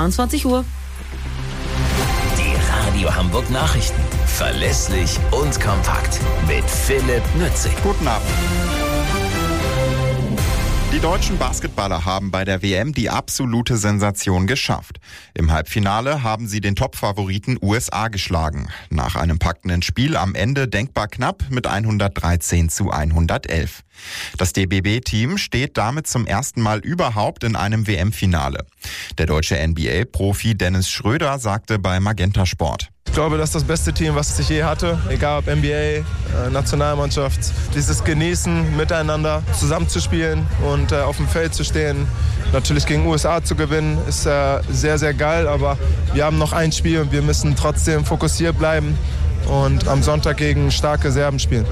22 Uhr. Die Radio Hamburg Nachrichten. Verlässlich und kompakt. Mit Philipp Nützig. Guten Abend. Die deutschen Basketballer haben bei der WM die absolute Sensation geschafft. Im Halbfinale haben sie den Topfavoriten USA geschlagen. Nach einem packenden Spiel am Ende denkbar knapp mit 113:111. Das DBB-Team steht damit zum ersten Mal überhaupt in einem WM-Finale. Der deutsche NBA-Profi Dennis Schröder sagte bei Magenta Sport: Ich glaube, das ist das beste Team, was ich je hatte. Egal ob NBA, Nationalmannschaft. Dieses Genießen, miteinander zusammenzuspielen und auf dem Feld zu stehen. Natürlich gegen USA zu gewinnen, ist sehr, sehr geil. Aber wir haben noch ein Spiel und wir müssen trotzdem fokussiert bleiben und am Sonntag gegen starke Serben spielen.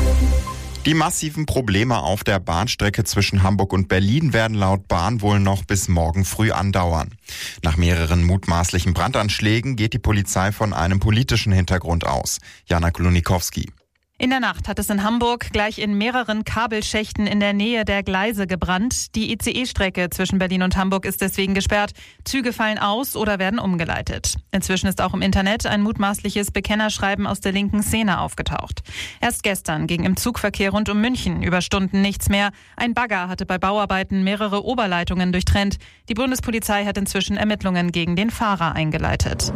Die massiven Probleme auf der Bahnstrecke zwischen Hamburg und Berlin werden laut Bahn wohl noch bis morgen früh andauern. Nach mehreren mutmaßlichen Brandanschlägen geht die Polizei von einem politischen Hintergrund aus. Jana Klunikowski. In der Nacht hat es in Hamburg gleich in mehreren Kabelschächten in der Nähe der Gleise gebrannt. Die ICE-Strecke zwischen Berlin und Hamburg ist deswegen gesperrt. Züge fallen aus oder werden umgeleitet. Inzwischen ist auch im Internet ein mutmaßliches Bekennerschreiben aus der linken Szene aufgetaucht. Erst gestern ging im Zugverkehr rund um München über Stunden nichts mehr. Ein Bagger hatte bei Bauarbeiten mehrere Oberleitungen durchtrennt. Die Bundespolizei hat inzwischen Ermittlungen gegen den Fahrer eingeleitet.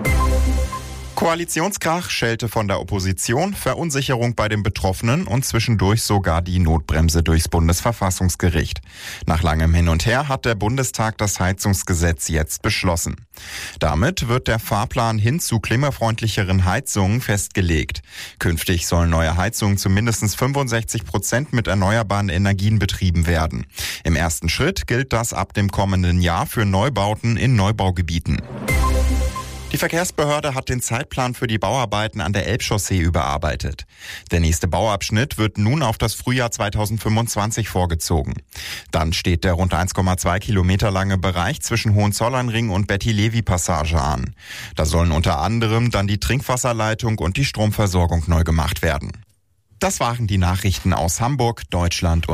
Koalitionskrach, Schelte von der Opposition, Verunsicherung bei den Betroffenen und zwischendurch sogar die Notbremse durchs Bundesverfassungsgericht. Nach langem Hin und Her hat der Bundestag das Heizungsgesetz jetzt beschlossen. Damit wird der Fahrplan hin zu klimafreundlicheren Heizungen festgelegt. Künftig sollen neue Heizungen zu mindestens 65% mit erneuerbaren Energien betrieben werden. Im ersten Schritt gilt das ab dem kommenden Jahr für Neubauten in Neubaugebieten. Die Verkehrsbehörde hat den Zeitplan für die Bauarbeiten an der Elbchaussee überarbeitet. Der nächste Bauabschnitt wird nun auf das Frühjahr 2025 vorgezogen. Dann steht der rund 1,2 Kilometer lange Bereich zwischen Hohenzollernring und Betty-Levi-Passage an. Da sollen unter anderem dann die Trinkwasserleitung und die Stromversorgung neu gemacht werden. Das waren die Nachrichten aus Hamburg, Deutschland und